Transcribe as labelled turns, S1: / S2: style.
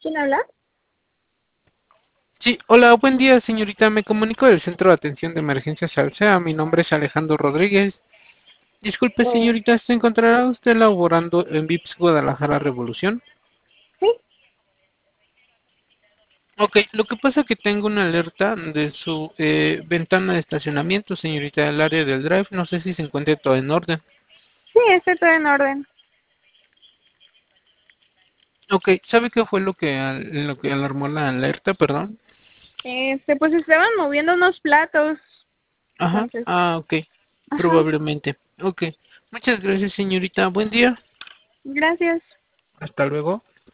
S1: ¿Quién habla?
S2: Sí, hola, buen día, señorita. Me comunico del Centro de Atención de Emergencias Alsea. Mi nombre es Alejandro Rodríguez. Disculpe,
S1: Eh,
S2: señorita, ¿se encontrará usted laborando en VIPS Guadalajara Revolución?
S1: sí,
S2: Ok, lo que pasa es que tengo una alerta de su ventana de estacionamiento, señorita, del área del drive. No sé si se encuentra todo en orden.
S1: sí, está todo en orden.
S2: Ok, ¿sabe qué fue lo que alarmó la alerta, perdón?
S1: Pues estaban moviendo unos platos,
S2: Ajá,
S1: entonces,
S2: ok,
S1: ajá,
S2: probablemente. Ok, muchas gracias, señorita. Buen día.
S1: gracias.
S2: Hasta luego.